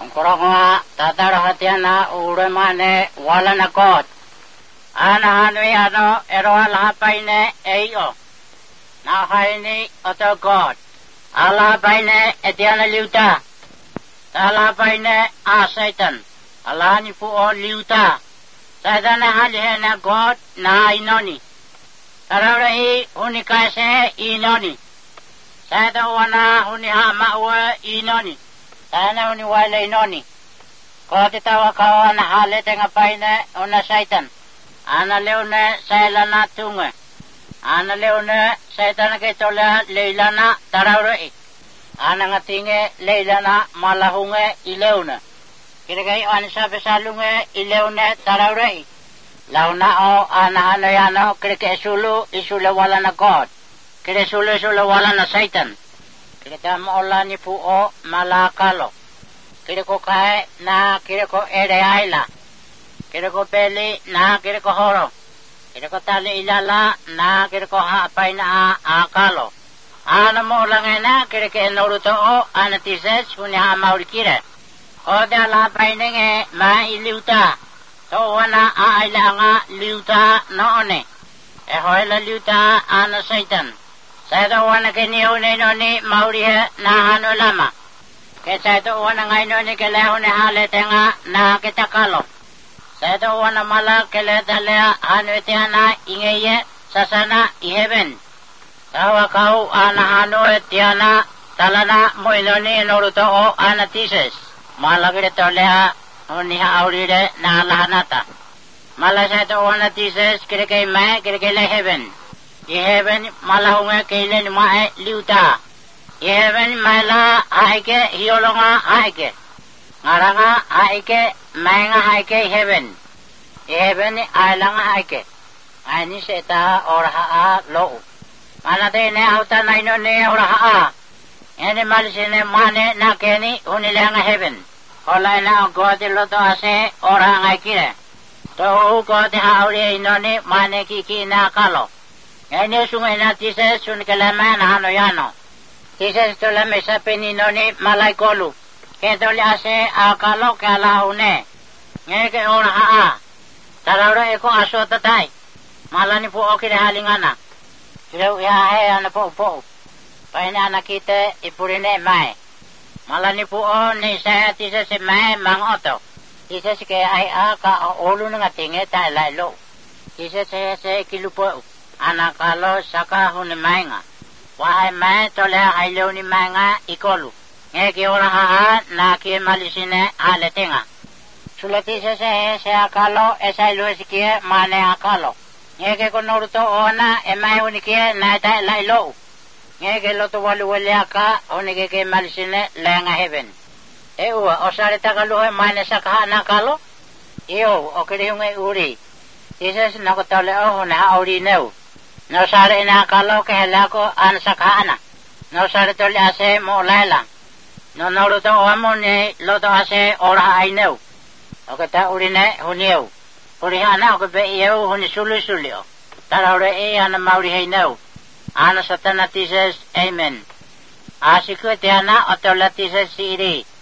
Koranga tatarahatiana uremane wala na kot. Anahanwi ano eroalhapaine eio. Nahaini oto god. Alhapaine etiana liuta. Alhapaine Satan. Alhani puo liuta. Sadana halihena god na inoni. Tarawrahi hunikaise inoni. Sada wana hunihama uwe inoni. Sana huni wale inoni. Kote tawa kawa na halete ngapaine una Satan. Ana leone sailana tunge. Ana leone Satan ke tola leilana tarawrai. Ana ngatinge leilana malahunge ileune. Kiragai anisa besalunge ileune tarawrai. Launa o ana hanayano kirike isule wala na God. Kire isule wala na Satan. Kire mola ni puo malakalo. Kire ko kae na kire ko ere aila. Kire ko peli na kire ko horo. Kire ko tali ilala na kire ko hapai na akalo. Ana mola ngena kire ke noruto o anatises punya mauri kire. O da la painenge ma iliuta. To wana aila nga liuta noone. E hoela liuta ana Satan. Saya wana ke niune noni mauri he na hanu lama. Ke saya wana ngai noni ke lehune hale tenga na kita kalo. Saya wana mala ke le dalea hanu tiana ingeye sasana iheben. Tawa kau ana hanu tiana talana moinoni noruto o anatises. Mala ke tolea uniha aurire na lahanata. Mala saya wana tises kire ke mai kire ke leheben. Iheben malahunga kailen mae liuta. Iheben mala haike hiolonga haike. Ngaranga haike maenga haike iheben. Iheben ailanga haike. Ani seta oraha lo. Mana tene auta naino ne oraha. Ene malisene mane nakeni unilanga heaven. Ola na gode loto ase oranga kire. To gode hauri inoni mane kiki na kalo. Ene sungai na tise sun kelama na hano yano. Tise tola mesa peninoni malai kolu. Ketoli ase akalo kala une. Ngeke ora haa. Tarawra eko aso tatai. Malani po okire halingana. Kira ya he ana po. Paina ana kite ipurine mai. Malani po o ni saya tise se mai mangoto. Tise se ke ai aka olu nga tinge ta lai lo. Tise se kilupo. Ana kalo saka huni mainga. Wahai mai tole hailo ni mainga ikolu. Ngeki ora haa na kie malisine hale tenga. Sulati se akalo esailu esikie mane akalo. Ngeki konoruto ona emai unikie na ta lailo. Ngeki loto walu wale aka unike ke malisine lenga heaven. Ewa osare tagaluhe mane saka na kalo. Iyo okiriunge uri. Jesus nakotole o na auri neu. No sare na kalo ke helako an sakana. No sare tole ase mo laila. No noruto amone loto ase ora aineu. Okata urine hunieu. Urihana okobe ieu huni sulu. Taraure e ana mauri heineu. Ana satana tises amen. Asiku tiana otola tises siri.